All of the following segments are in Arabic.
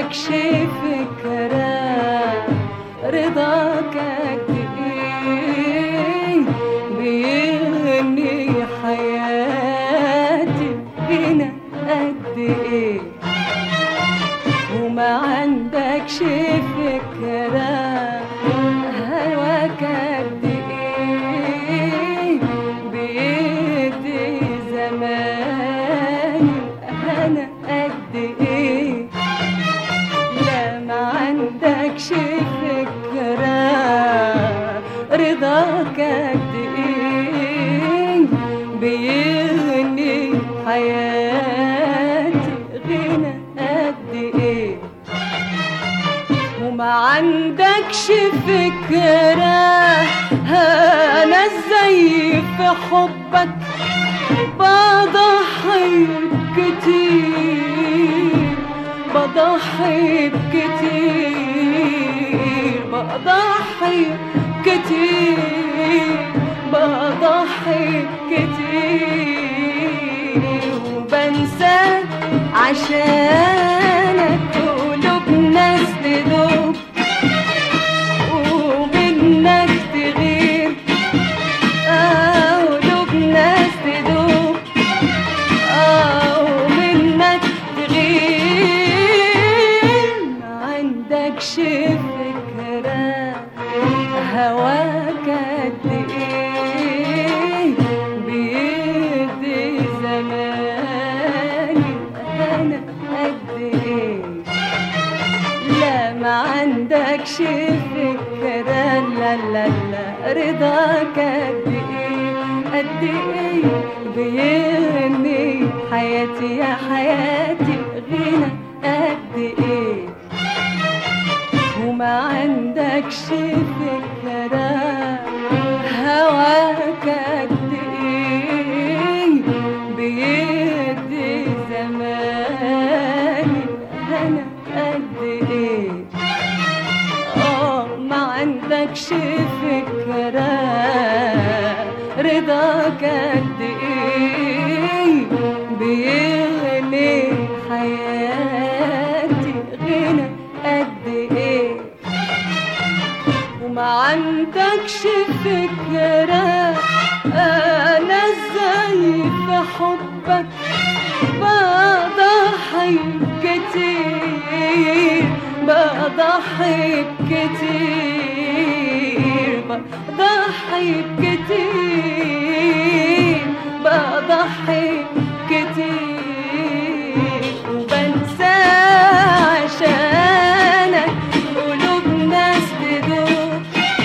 عندكش فكرة رضاك قد ايه بيغني حياتي هنا قد ايه، وما عندكش فكرة هواك قد ايه بيدي زماني انا قد ايه. لا ما عندكش فكرة رضاك قد ايه بيغني حياتي غنى قد ايه، وما عندكش فكرة انا ازاي في حبك بضحي بكتير، بضحي بكتير، بضحي كتير، بضحي كتير، وبنسى عشانك قلوب ناس تدوب ومنك تغير، قلوب ناس تدوب ومنك تغير. ما عندكش فكرة هواك قد ايه بيدي زماني انا قد ايه. لا ما عندكش فكرة لا لا لا رضاك قد ايه قد ايه بيغني حياتي يا حياتي غنى قد ايه، وما عندكش فكرة هواك قد ايه بيدي زماني انا قد ايه. ما عندكش فكرة رضاك قد ايه بيغني حياتي غنى قد ايه، وما عندكش فكرة انا ازاي في حبك بضحي كتير، بضحي كتير، بضحي كتير، بضحي كتير، وبنسى عشانك قلوب ناس تدوب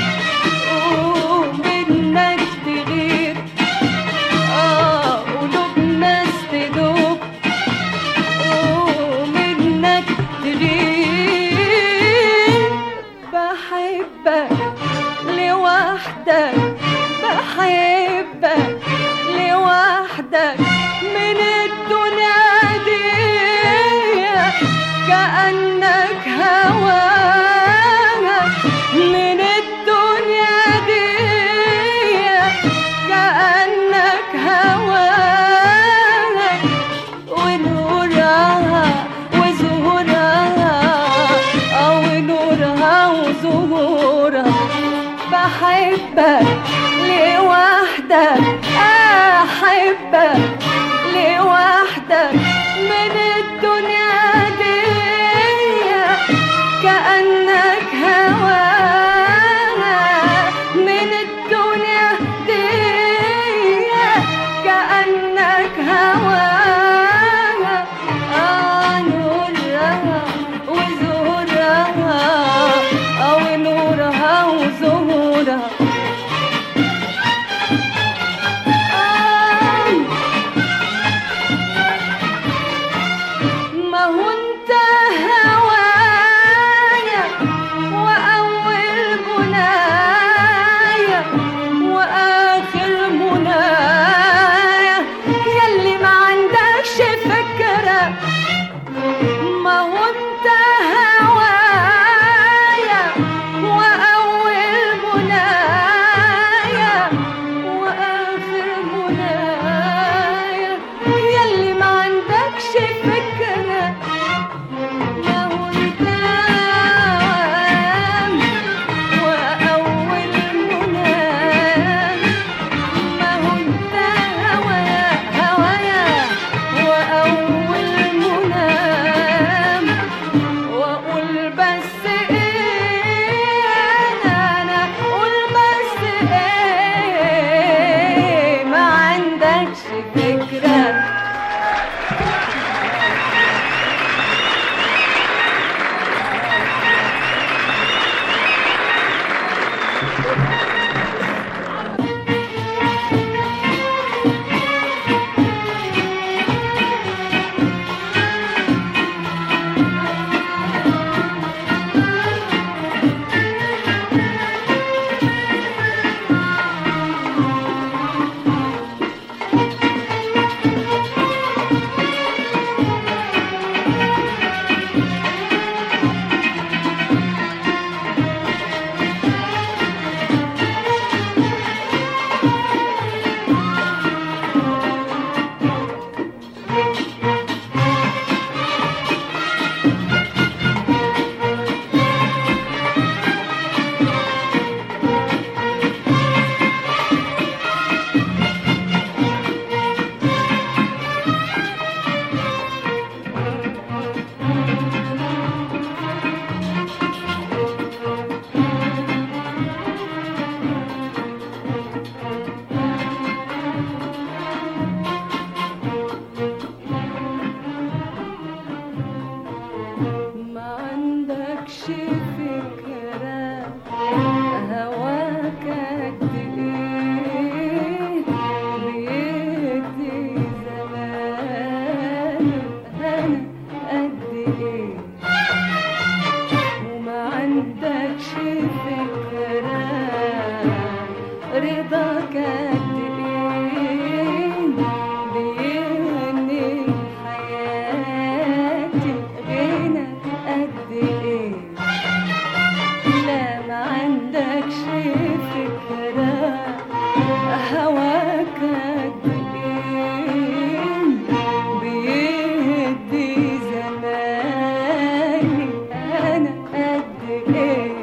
ومنك تغير، قلوب ناس تدوب ومنك تغير. بحبك لوحدك، بحبك لوحدك من الدنيا دي، كأنك هواك من الدنيا دي، كأنك هواك ونورها وزهورها ونورها وزهورها. بحبك لوحدك، أحبك لوحدك من الدنيا دي، كأنك هواك من الدنيا دي، كأنك هواك نورها وزهورها ونورها وزهورها. عندكش فكرة هواك قد ايه بيدي زمان انا قد ايه وما عندكش فكرة رضاك قد ايه بيهني حياتي غنى قد ايه لا ما عندكش فكرة هواك قد ايه بيهدي زماني انا قد ايه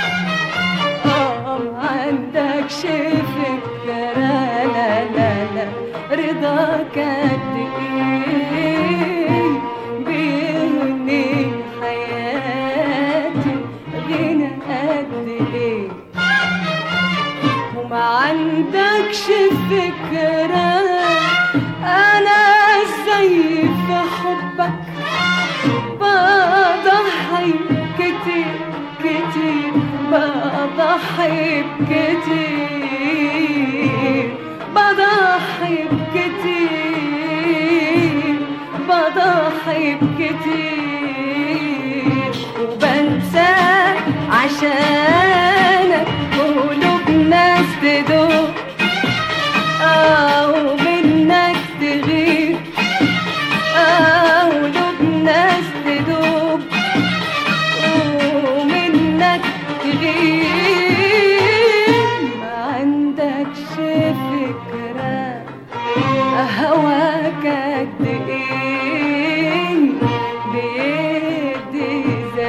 ما عندكش فكرة لا لا لا رضاك قد ايه بيهني حياتي غنى قد ايه وما عندكش فكرة انا ازاي في حبك بضحي كتير كتير بضحي بكتير بضحي بكتير بضحي بكتير وبنساك عشانك قلوب ناس تدوب ومنك تغير قلوب ناس تدوب ومنك تغير ما عندكش فكرة هواك قد ايه بيدي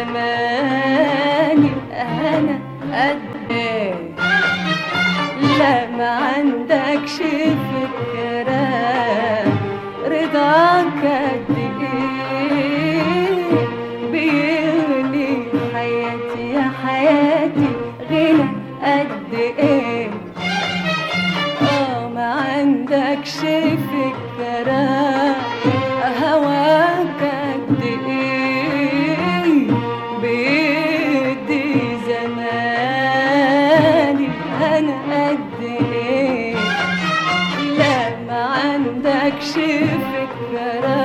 زماني انا قد ايه لا ما عندكش فكرة رضاك قد ايه بيغلي حياتي يا حياتي غنى قد ايه ما عندكش فكرة هواك قد ايه بيدي زماني انا قد ايه لا ما عندكش فكرة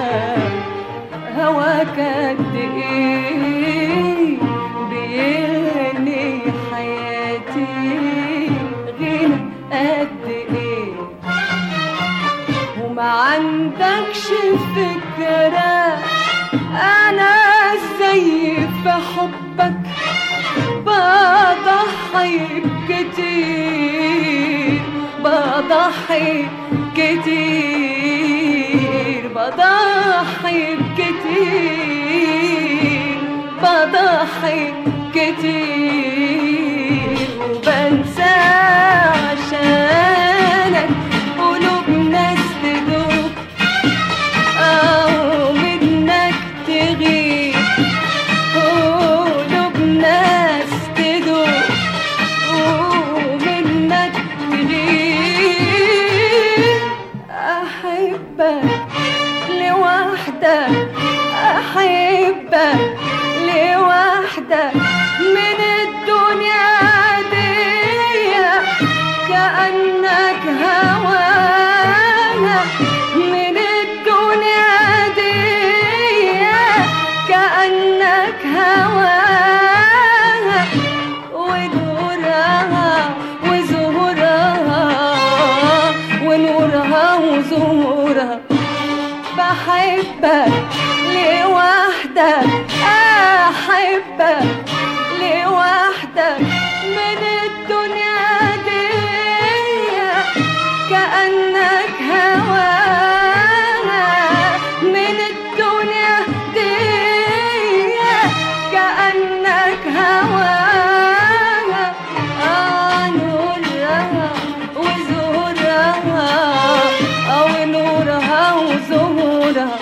هواك قد ايه بيغني حياتي غنى قد ايه وما عندكش فكرة انا ازاي في حبك بضحي كتير بضحي كتير بضحي كتير بضحي كتير وبنسى عشانك قلوب ناس تدوب ومنك تغيب قلوب ناس تدوب ومنك تغيب أحبك لوحدك أحبك لوحدك من الدنيا دي كأنك هوانا من الدنيا دي كأنك هوانا ونورها وزهورها ونورها وزهورها بحبك لوحدك أحبك لوحدك من الدنيا دي كأنك هوانا من الدنيا دي كأنك هوانا نورها وزهورها ونورها وزهورها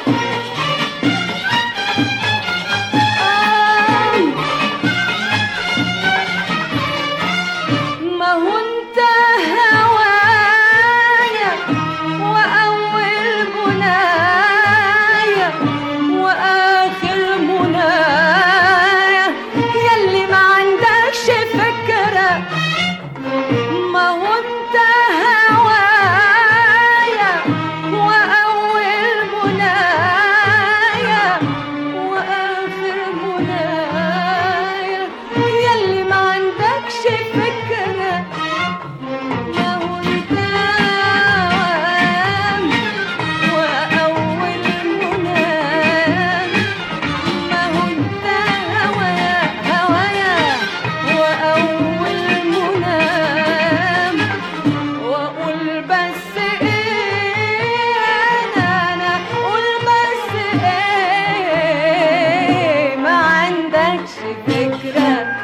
فكرة.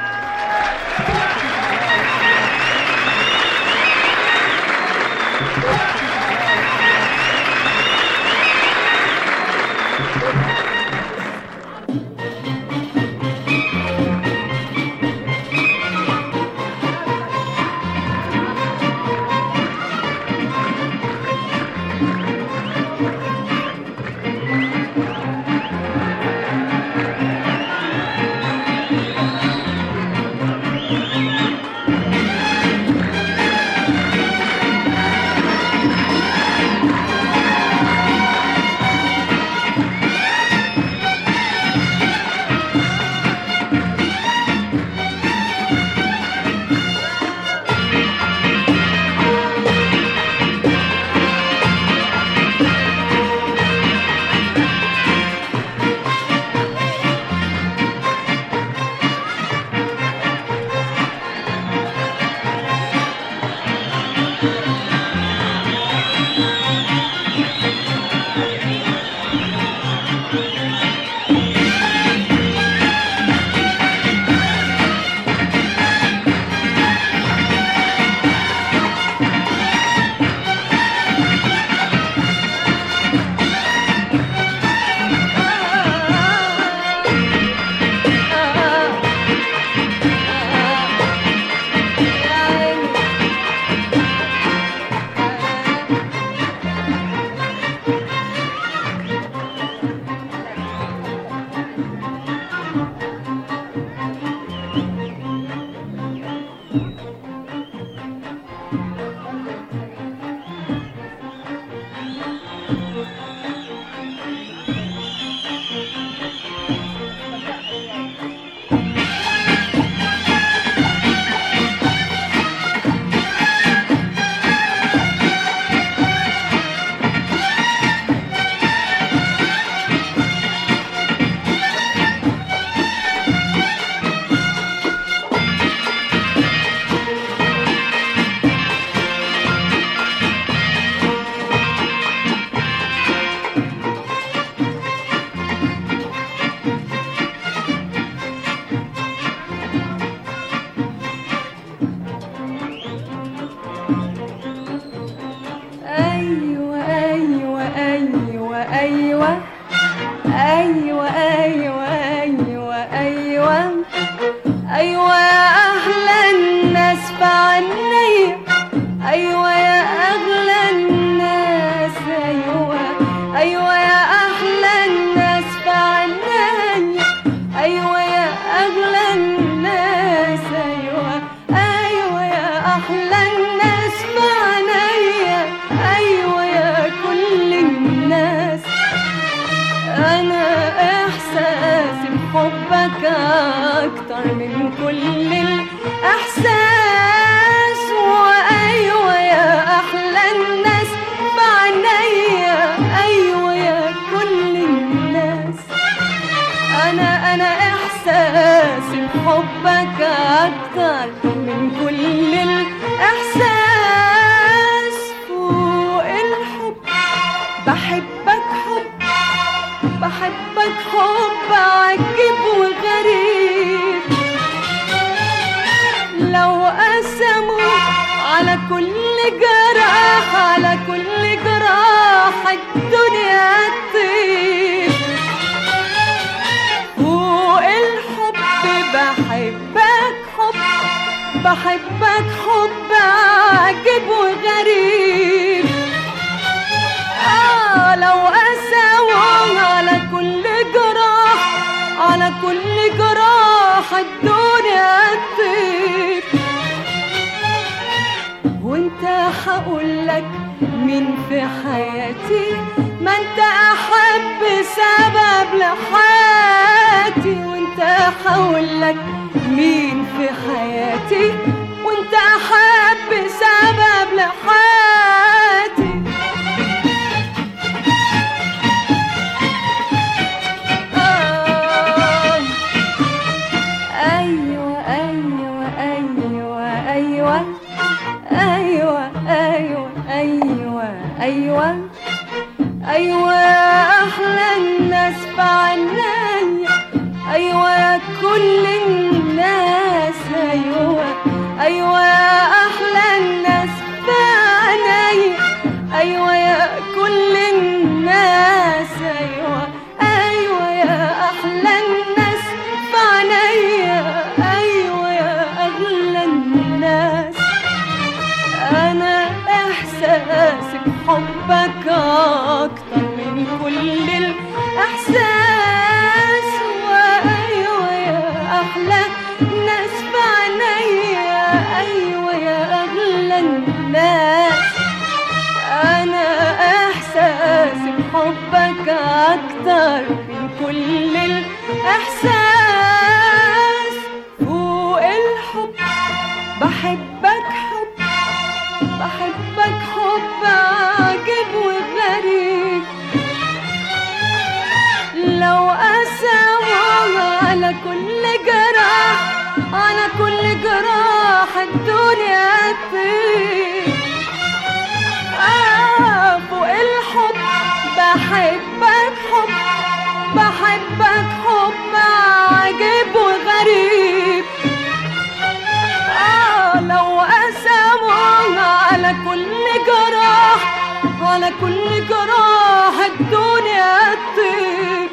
أكتر من كل الإحساس. وأيوة يا أحلى الناس بعنايا، أيوة يا كل الناس. أنا إحساسي بحبك أكتر من كل الإحساس. فوق الحب بحبك حب، بحبك حب عجيب وغريب. لو قسموا على كل جراح، على كل جراح الدنيا تطير. فوق الحب بحبك حب، بحبك حب عجيب وغريب. لو قسموا على كل جراح، على كل جراح الدنيا تطير. وانت هقولك مين في حياتي، ما انت احب سبب لحياتي. وانت هقولك مين في حياتي، وانت احب سبب لحياتي. أيوة أيوة أحلى الناس بعنايا، أيوة كل ايوه يا احلى الناس في عينيا، ايوه يا كل الناس، ايوه ايوه يا احلى الناس في عينيا، ايوه يا اغلى الناس. انا احساسي بحبك اكتر من كل الاحساس، وايوه يا احلى ناس في عينيا، ايوه يا اغلى الناس. انا احساسي بحبك اكتر من كل الاحساس. فوق الحب بحبك حب، بحبك حب عجيب وغريب، لو أسامح على كل جراح، على كل جراح الدنيا تطير. فوق الحب بحبك حب، بحبك حب عجيب وغريب، لو أسامح على كل جراح، على كل جراح الدنيا تطير.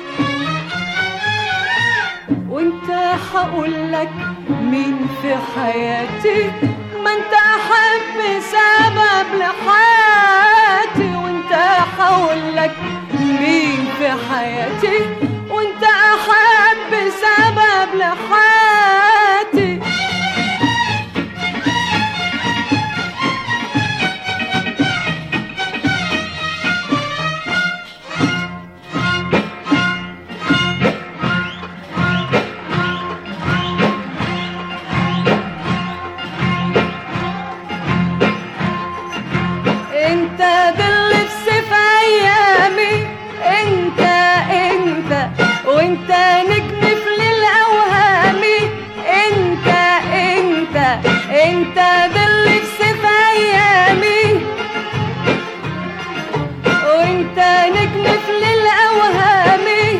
وانت هقولك مين في حياتي، ما انت احب سبب لحياتي. وانت هقولك مين في حياتي، وانت احب سبب لحياتي. انت ظل في سيف ايامي، انت وانت نجم في ليل اوهامي. انت ظل في سيف ايامي، وانت نجم في ليل اوهامي.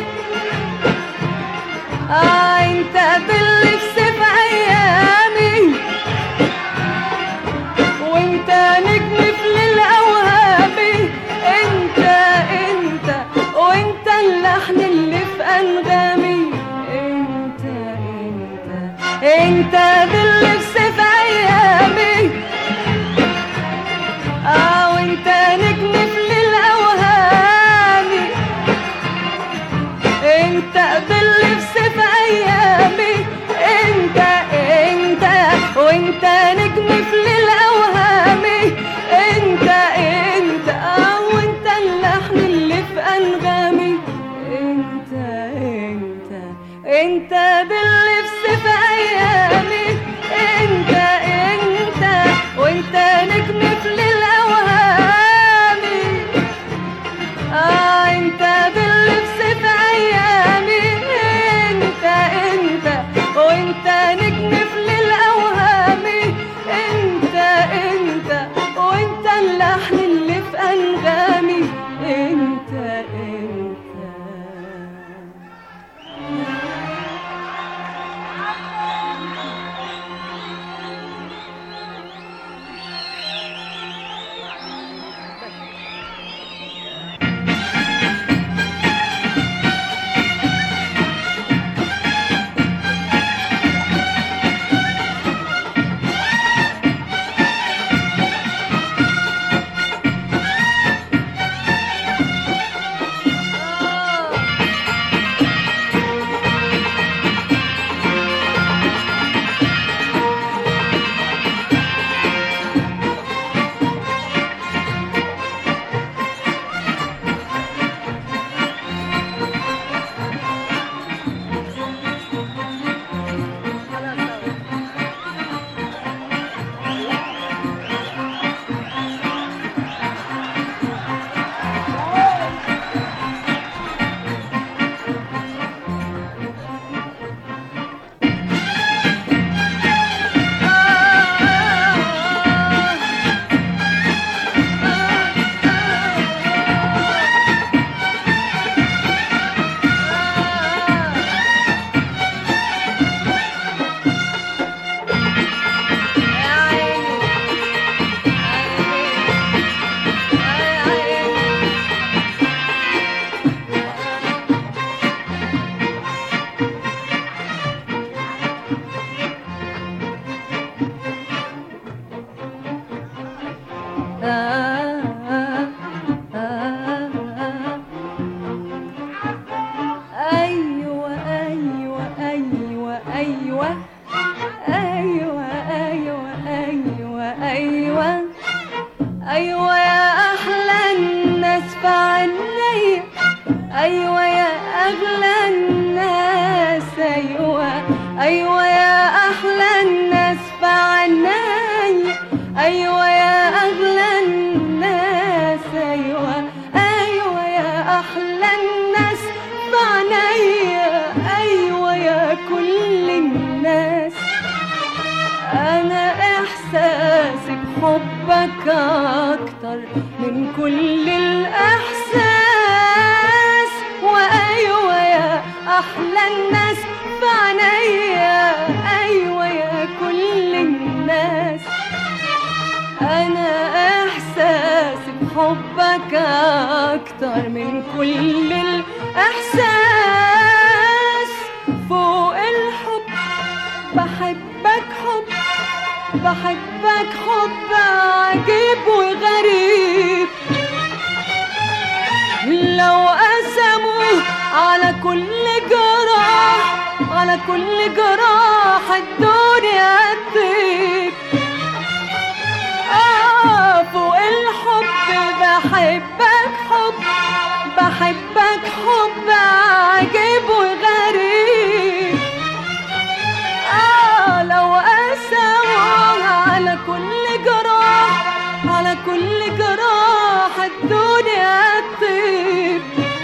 انت ظل في سيف ايامي، وانت نجم في ليل اوهامي. انت وانت اللحن اللي في انغامي. انت ظل في سيف ايامي، وانت نجم في ليل اوهامي. انت ظل في سيف ايامي، انت وانت نجم في ليل اوهامي. انت وانت اللحن اللي في انغامي. انت ظل في سيف ايامي، انت أيوة أيوة أيوة أيوة أيوة أيوة يا أحلى الناس في عينيا، أيوة يا أغلى الناس، أيوة أيوة يا أحلى الناس في عينيا، أيوة يا أغلى الناس، أيوة أيوة يا أحلى الناس في عينيا، أيوة يا كل الناس. أنا إحساسي بحبك أكتر من كل الإحساس، وأيوة يا أحلى الناس في عينيا، أيوة يا كل الناس. أنا إحساسي بحبك أكتر من كل الإحساس، فوق الحب بحبك حب، بحبك حب عجيب وغريب، لو قسموا على كل جراح، على كل جراح الدنيا تطيب. فوق الحب بحبك حب، بحبك حب عجيب وغريب، لو قسموا على كل جراح، على كل جراح الدنيا تطيب.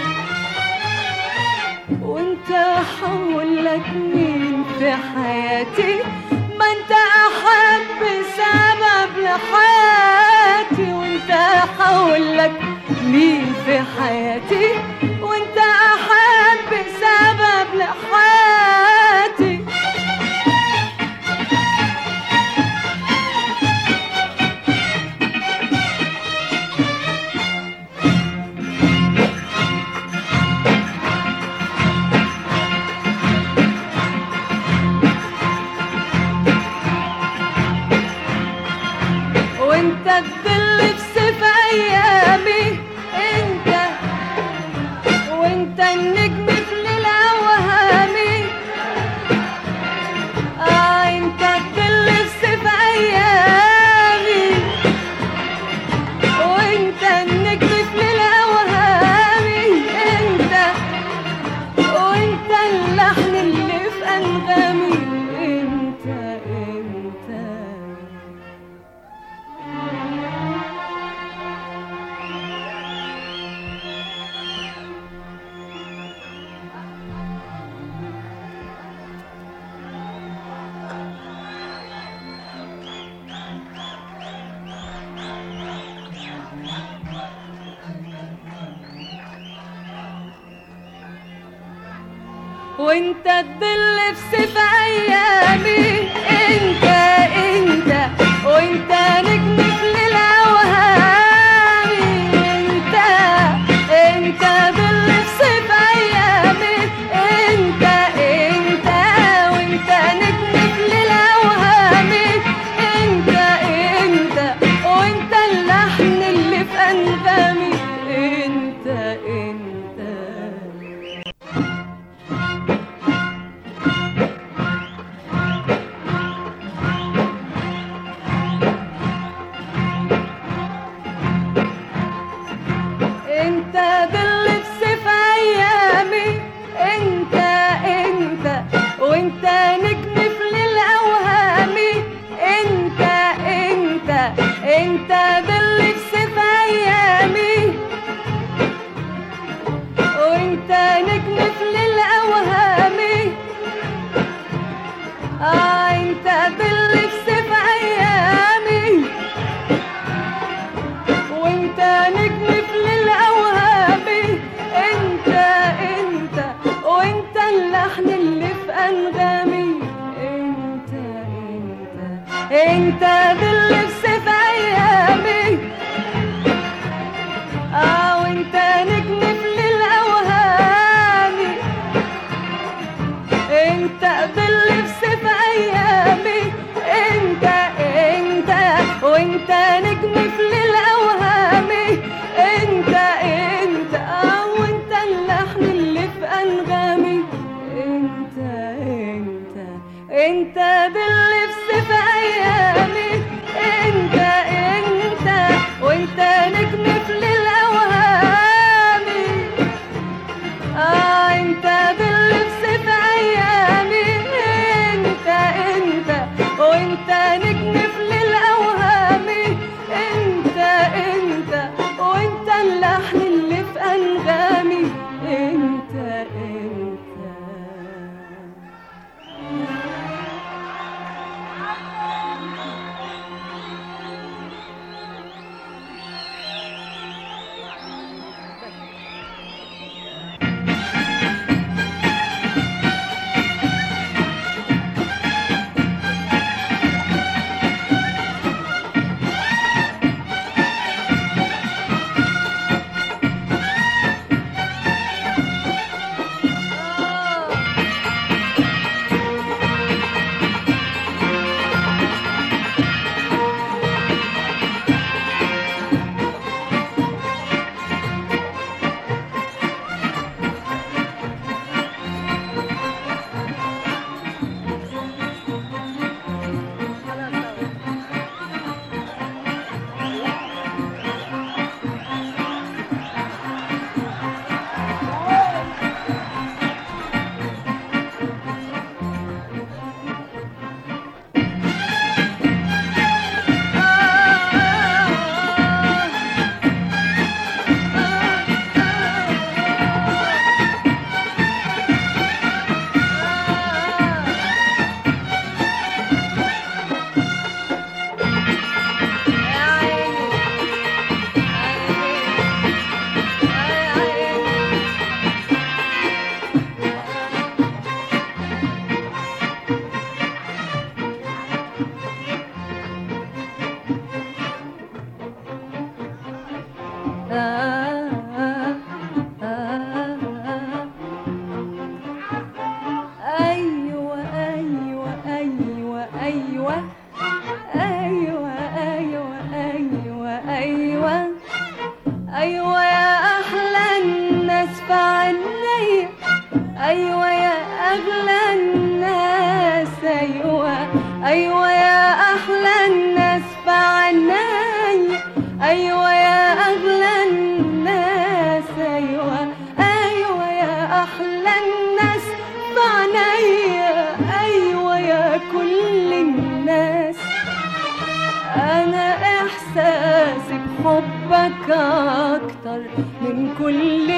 وانت حولك مين في حياتي، ما انت احب سبب لحياتي، وانت حولك مين في حياتي، وانت احب سبب لحياتي. وانت الظل في سيف ايامي، وانت النجم في ليل اوهامي، انت الظل في سيف ايامي، وانت النجم في ليل اوهامي، وانت اللحن اللي في انغامي، انت وانت الظل في سيف ايامي، انت وانت نجم في ليل اوهامي، انت ظل في سيف ايامي، انت وانت نجم في ليل اوهامي، انت وانت اللحن اللي في انغامي، انت انت ظل في سيف ايامي، انت وانت نجم في ليل اوهامي، انت ظل في سيف ايامي، وانت نجم في ليل اوهامي، انت ظل في سيف ايامي، وانت نجم في ليل اوهامي، انت وانت اللحن اللي في انغامي، انت ظل في سيف ايامي، وانت نجم في ليل اوهامي، انت ظل في سيف ايامي، انت وانت نجم في ليل اوهامي، انت وانت اللحن اللي في انغامي، انت انت باللبس في ايامي، انت وانت نجم في الاوهامي. انت باللبس في ايامي، انت وانت نجم في الاوهامي. انت وانت اللحن اللي في انغامي. انت أيوة يا أحلى الناس في عينيا، أيوة يا أغلى الناس، أيوة يا أحلى الناس في عينيا، أيوة يا أغلى الناس، أيوة يا أحلى الناس في عينيا، أيوة يا كل الناس. أنا إحساسي بحبك أكتر من كل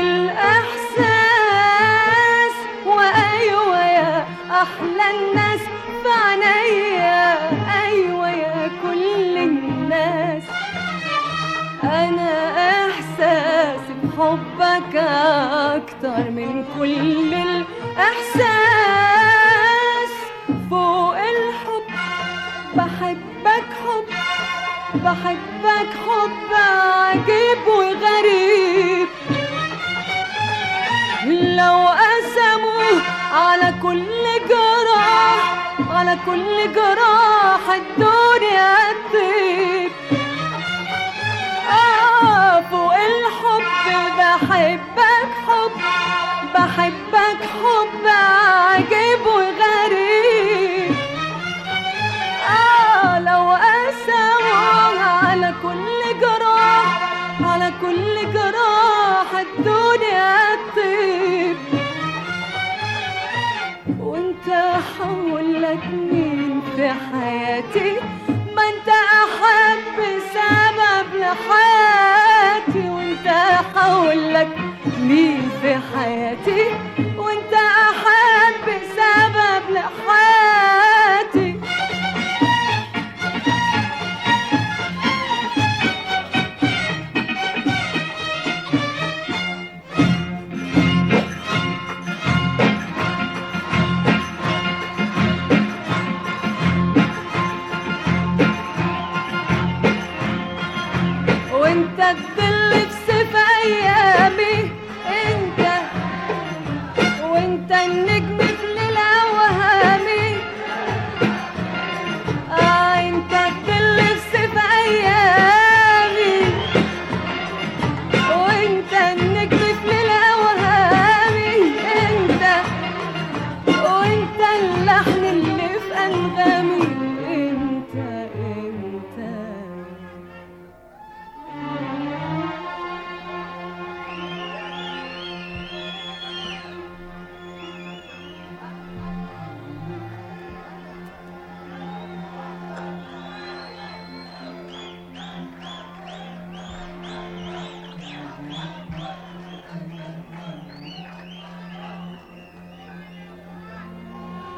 الإحساس، وأيوة يا أحلى الناس في عينيا، أيوة يا كل الناس. أنا إحساسي بحبك أكتر من كل الإحساس، فوق الحب بحبك حب، بحبك حب عجيب وغريب. لو قسموا على كل جراح، على كل جراح الدنيا تطيب. فوق الحب بحبك حب، بحبك حب عجيب وغريب. لو قسموا على كل جراح، على كل جراح الدنيا تطيب. وانت حولك مين في حياتي؟ ما انت احب سبب لحياتي. وانت حولك مين في حياتي؟ وانت احب سبب لحياتي.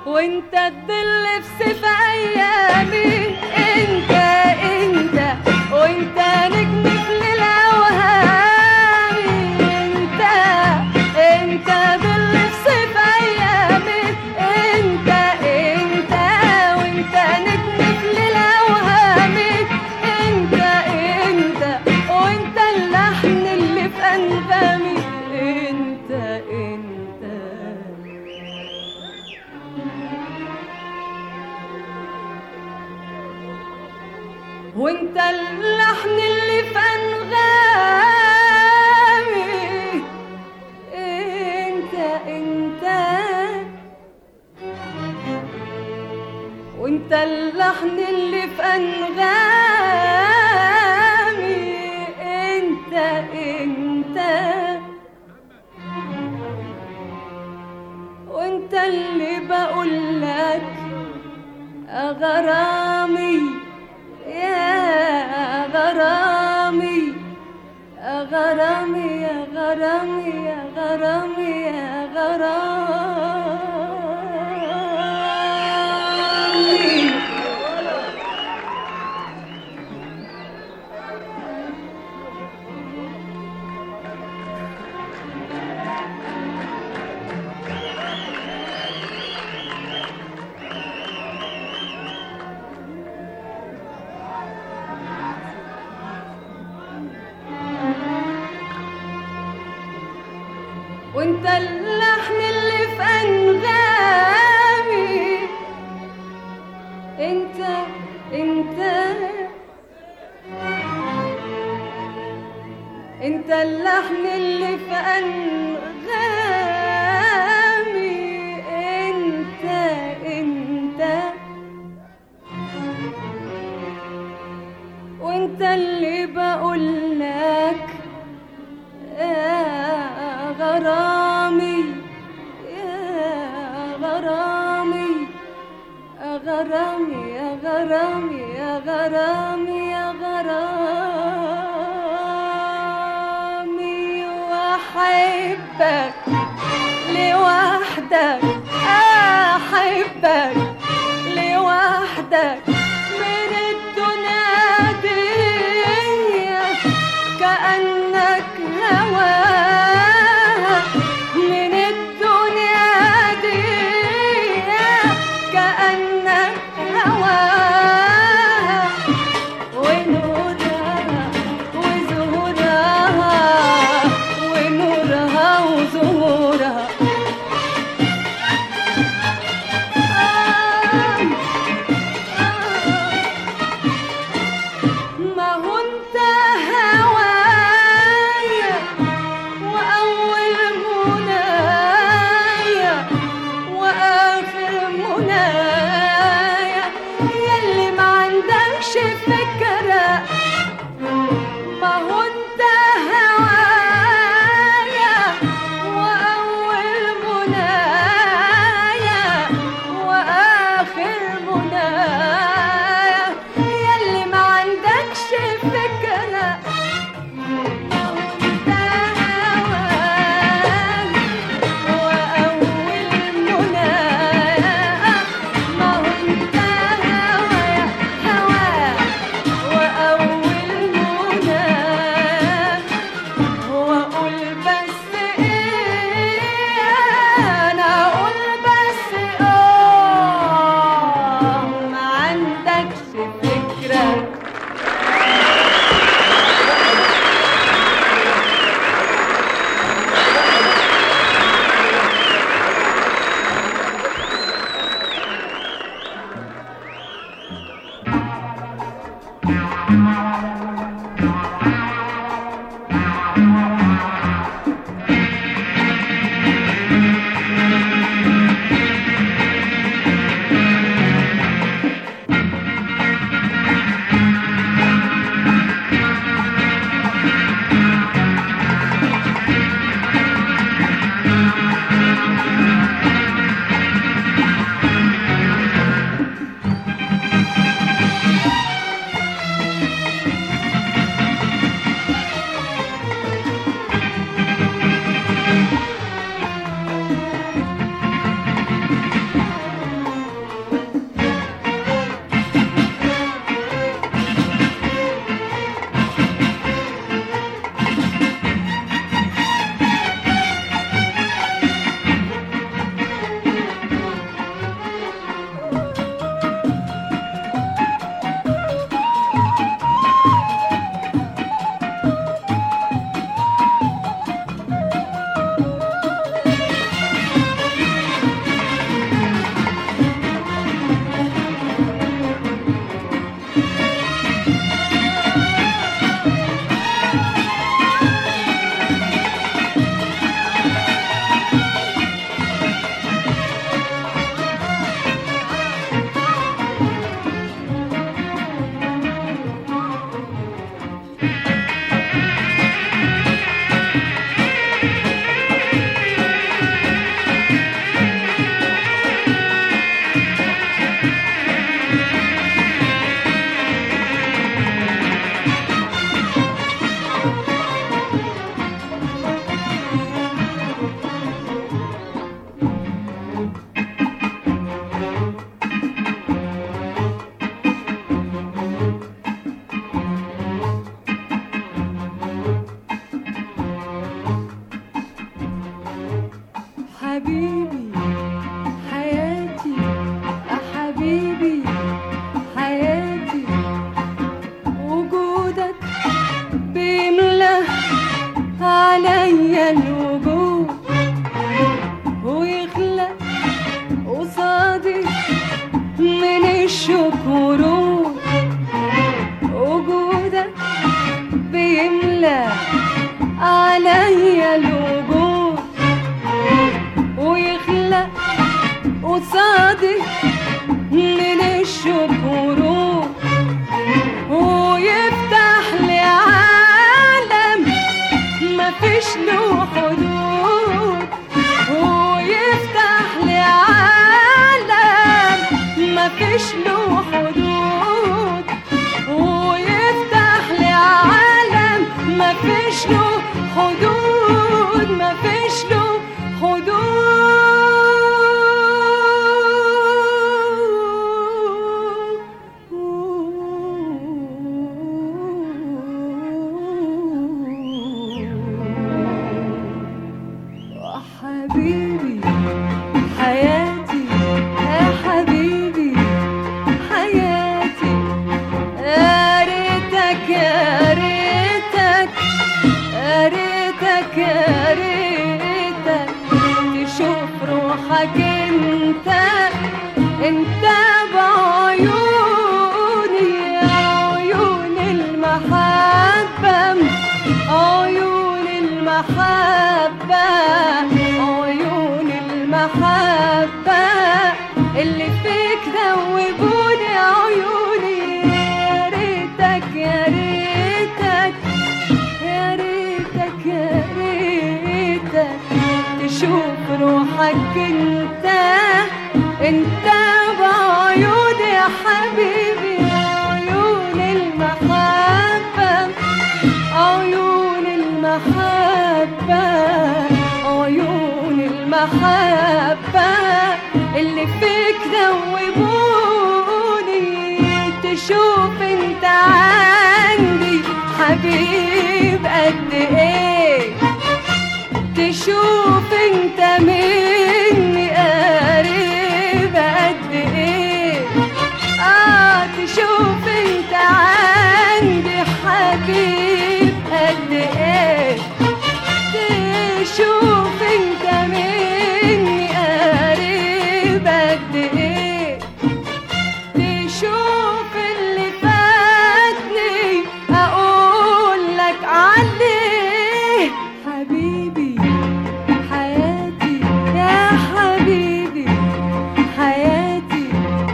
وانت الظل في سيف ايامي. انت انت وانت نجم في ليل اوهامي. انت انت ظل في سيف ايامي. انت انت وانت نجم في ليل اوهامي. انت انت وانت اللحن اللي في انغامي. انت انت وانت اللحن اللي في انغامي. انت انت وانت اللحن اللي في انغامي. انت انت وانت اللي بقول لك غرامي يا غرامي يا غرامي يا غرامي يا غرامي يا غرامي. وانت اللحن اللي في انغامي. انت انت انت اللحن اللي في انغامي. انت انت وانت اللي بقول لك يا غرامي يا غرامي يا غرامي يا غرامي يا غرامي يا غرامي. واحبك لوحدك احبك لوحدك من الدنيا دي. كأنك هواها من الدنيا دي. كأنك هواها ونورها وزهورها ونورها وزهورها. ما هو انت هوايا وأول منايا وآخر منايا. يلي ما عندكش فكرة. ما هو انت هوايا وأول منايا وآخر منايا. يلي ما عندكش فكرة. ما هو انت هوايا وأول منايا. ما هو انت هوايا وأول منايا. وأقول بس إيه أنا أقول بس ما عندكش فكرة. الشوق ورود، وجودك بيملى عليا الوجود، ويخلق قصادي من الشوق ورود، ويفتح لي عالم مفيش له حدود، ويفتح لي عالم مفيش له حدود، ويفتح لي عالم مفيش له حدود، مفيش له حدود. حبيبي حياتي يا حبيبي حياتي، يا ريتك يا ريتك يا ريتك يا ريتك تشوف روحك انت، انت بعيوني، عيون المحبة، عيون المحبة، عيون المحبة اللي فيك ذوبوني عيوني. يا ريتك يا ريتك يا ريتك يا ريتك تشوف روحك انت، انت بعيوني يا حبيبي، عيون المحبة، عيون المحبة، عيون المحبة اللي فيك ذوبوني. تشوف انت عندي حبيب قد ايه، تشوف انت مني قريب قد ايه، تشوف انت عندي حبيب قد ايه، تشوف انت مني قريب قد ايه، تشوف اللي فاتني اقول لك عليه. حبيبي حياتي يا حبيبي حياتي،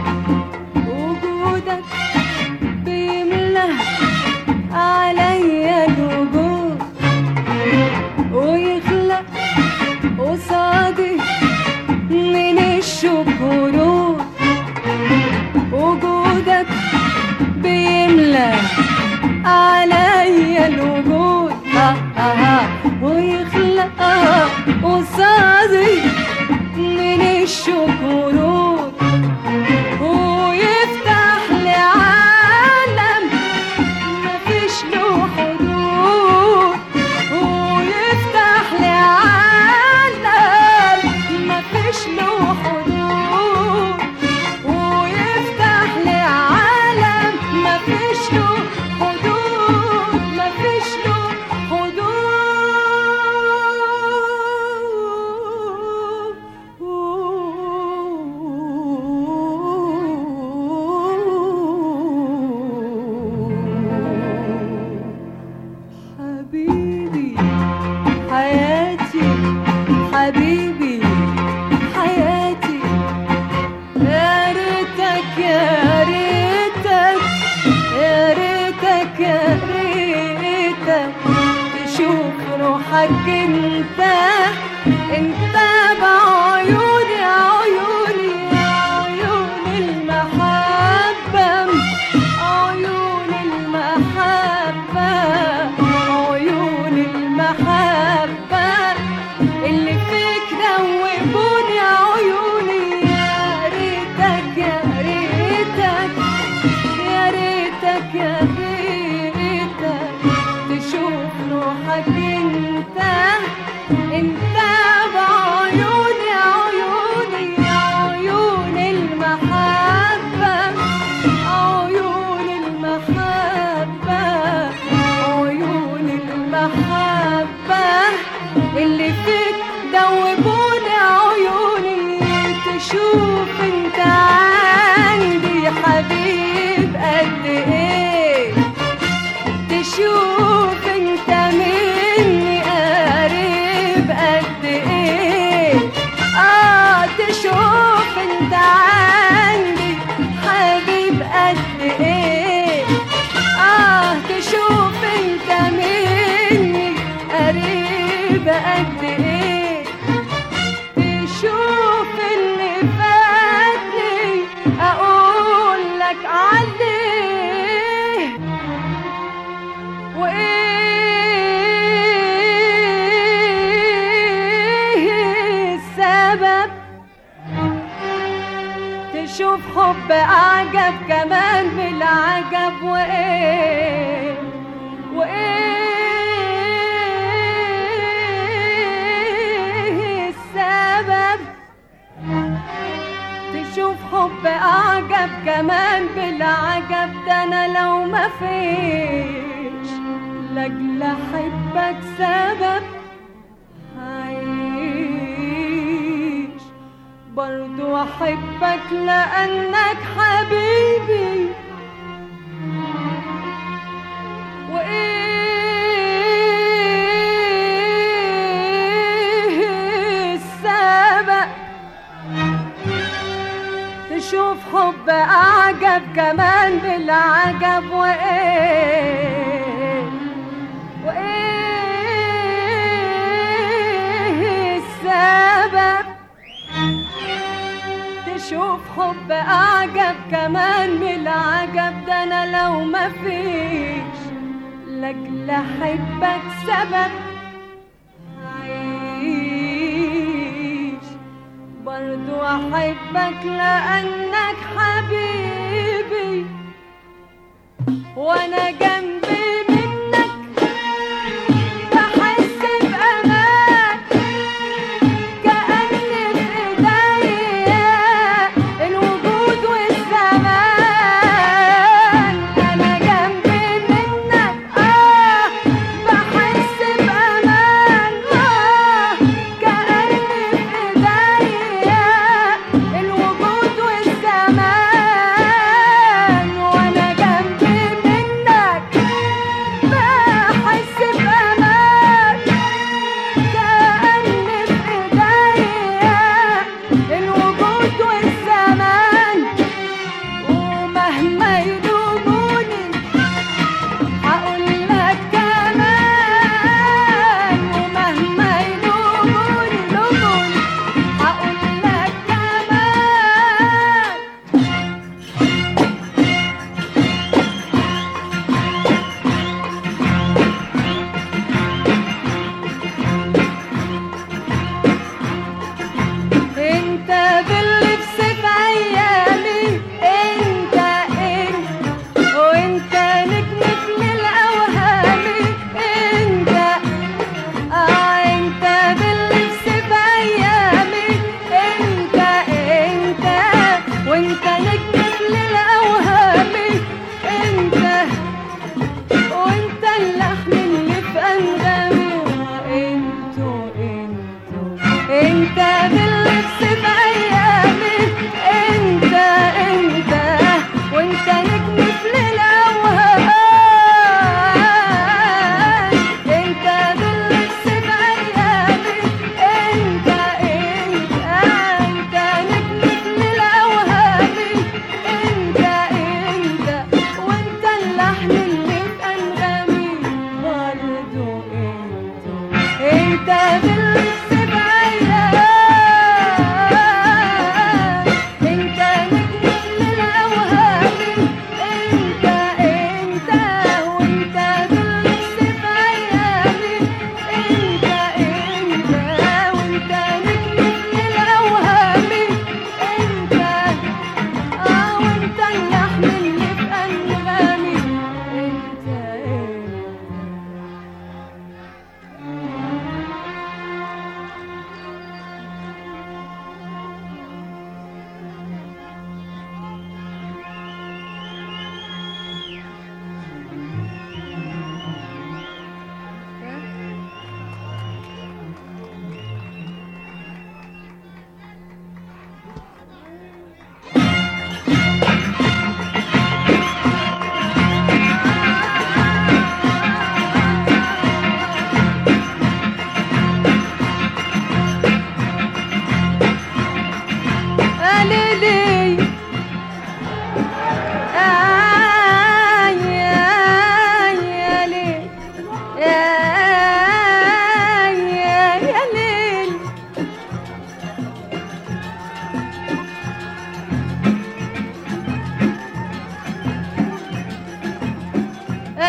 وجودك بيملى عليا الوجود، ويخلق قصادي من الشوق ورود، وجودك بيملى عليا الوجود، ويخلق قصادي من الشوق ورود، ويفتح لي عالم مفيش له حدود، ويفتح لي عالم مفيش له حدود، ويفتح لي عالم مفيش له حدود، مفيش له حدود. حبيبي حياتي حبيبي حياتي، يا ريتك يا ريتك يا ريتك يا ريتك تشوف روحك انت، انت بعيوني، عيوني عيون المحبة، عيون المحبة، عيون المحبة اللي فيك ذوبوني عيوني. يا ريتك يا ريتك يا ريتك يا ريتك تشوف روحك انت، انت بعيوني. قد ايه، تشوف انت مني قريبة قد ايه، تشوف اللي فاتني اقول لك عليه، وايه السبب تشوف حب اعجب كمان بالعجب، وايه السبب تشوف حب اعجب كمان بالعجب. ده انا لو ما فيش لاجل احبك سبب هعيش برضو احبك لانك حبيبي، وايه السبب تشوف حب اعجب كمان بالعجب، وايه السبب تشوف حب اعجب كمان بالعجب. ده انا لو ما فيش لاجل احبك سبب هعيش برضو احبك لانك حبيبي، وانا جنبي منك بحس بامان كأن في ايديا الوجود والزمان. انا جنبي منك بحس بامان كأن في ايديا الوجود والزمان. وانا جنبي منك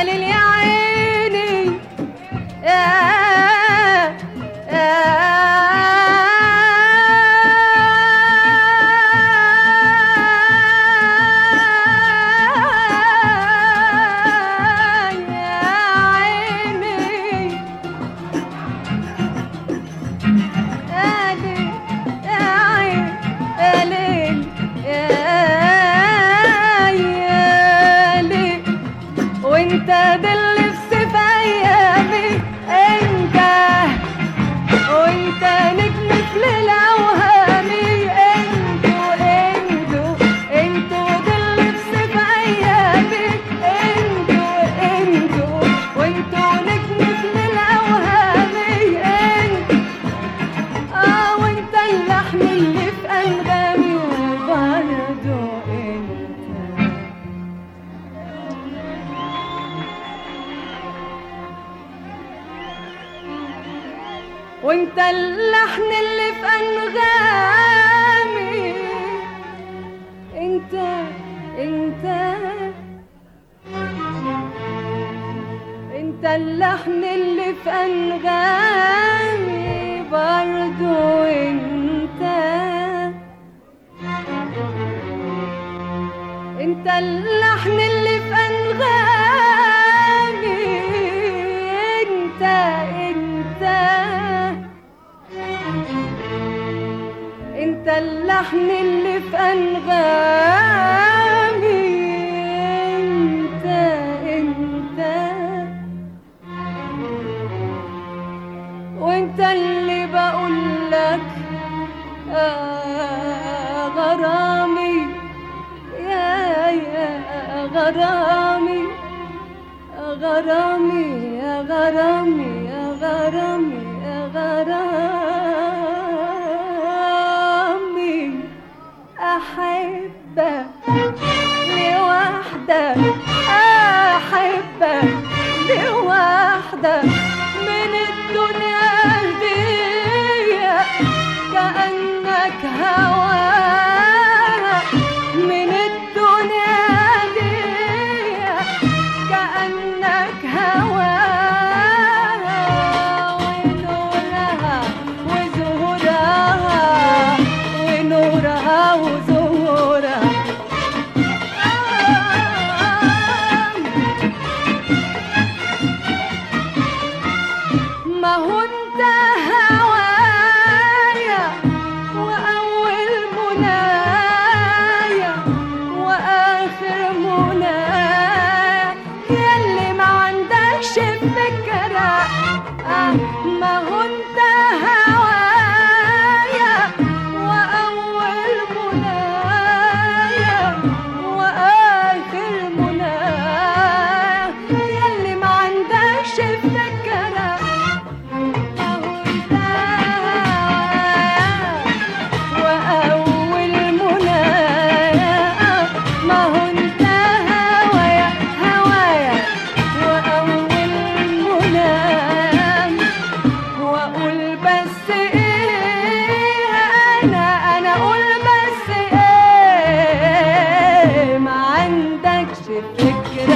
ليل يا عيني يا وانت ده اللي في سيف ايامي، انت وانت نجم في ليل اوهامي، انتوا ده اللي في سيف ايامي، وانتوا نجم في ليل اوهامي، وانت اللحن اللي في انغامي، وبرضه وانت اللحن اللي في انغامي، انت اللحن اللي في انغامي، برضو انت اللحن اللي في انغامي، انت اللحن اللي في انغامي، انت وانت اللي بقول لك غرامي يا غرامي، غرامي يا غرامي يا غرامي يا غرامي، أحبك لوحدك، أحبك لوحدك من الدنيا دي، كأنك هواها من الدنيا دي، كأنك هواها، ونورها وزهورها، ونورها وزهورها، ما هو انت هوايا وأول منايا وآخر منايا، ياللي ما عندكش فكرة، ما هو انت هوايا وأول منايا وآخر منايا، ياللي ما عندكش فكرة، فكرة